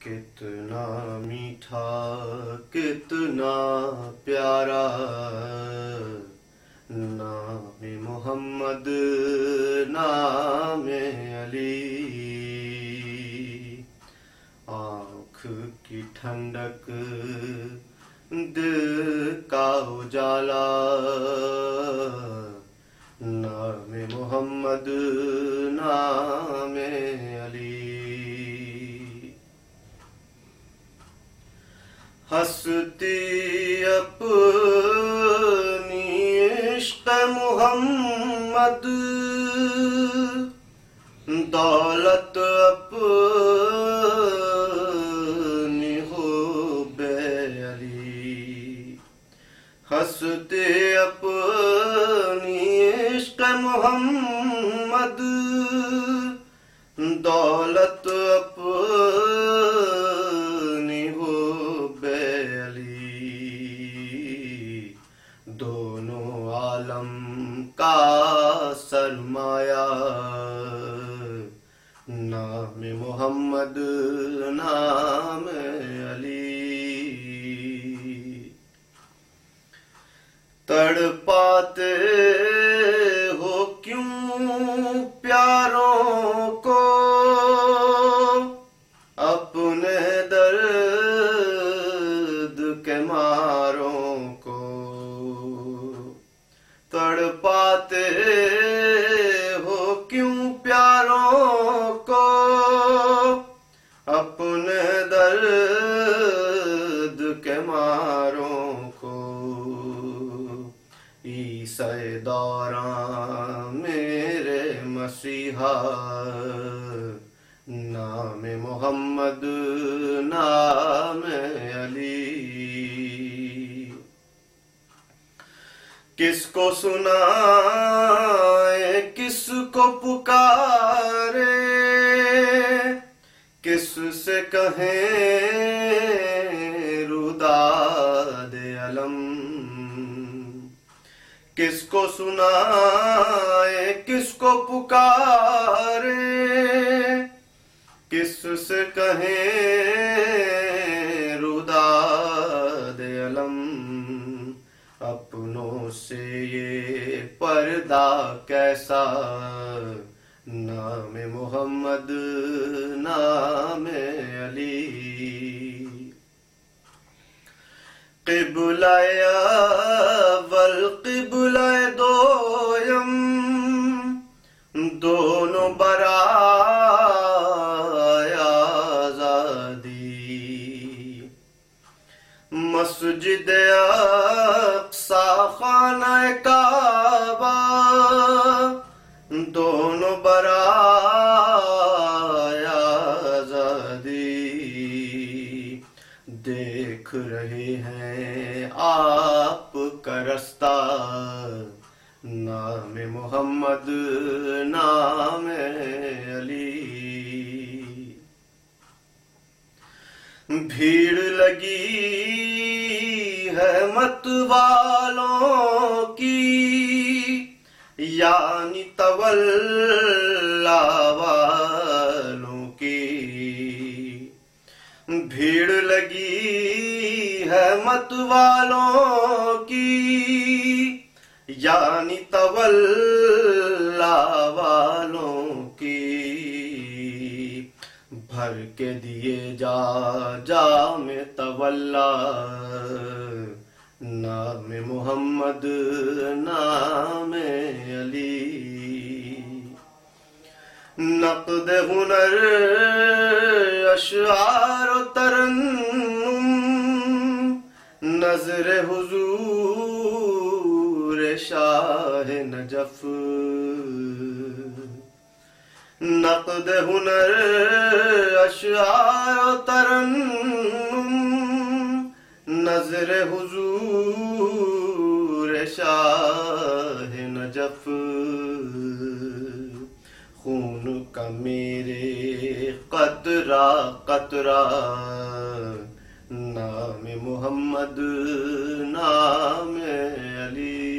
کتنا میٹھا کتنا پیارا نام محمد نام علی، آنکھ کی ٹھنڈک دل کا اجالا نام محمد نام علی، ہستی اپنی عشق محمد، دولت اپنی حب علی، ہستی اپنی عشق محمد، دولت اپنی حب علی، دونوں عالم کا سرمایہ نام محمد نام علی، تڑپاتے ہو کیوں پیاروں کو اپنے درد کے ماروں کو، تڑپاتے ہو کیوں پیاروں کو اپنے درد کے ماروں کو، عیسی دوراں میرے مسیحا نام محمد نام علی، کس کو سنائے کس کو پکارے، کس سے کہیں روداد علم، کس کو سنائے کس کو پکارے، کس سے کہیں روداد علم، اپنوں سے یہ پردہ کیسا نام محمد نام علی، قبلہ اول قبلہ دویم دونوں برائے آزادی، مسجد اقصی خانہ کعبہ دونوں برائے آزادی، دیکھ رہے ہیں آپ کا رستہ نام محمد نام علی، بھیڑ لگی ہے مت والوں کی یعنی تولا والوں کی، بھیڑ لگی ہے مت والوں کی یعنی تولا والوں کی، بھر کے دیے جام تولا نام محمد نام علی، نقد ہنر اشعار و ترنم نظر حضور شاہ نجف، نقد ہنر اشعار و ترنم نظر حضور شاہ نجف، خون کا میرے قطرہ قطرہ نام محمد نام علی،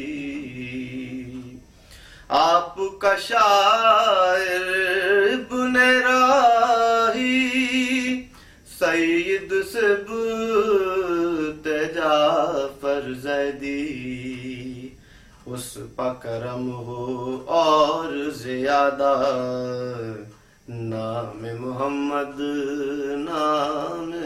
آپ کا شاعر ابن راہی عید سے جعفر زیدی، اس پا کرم ہو اور زیادہ، نام محمد نام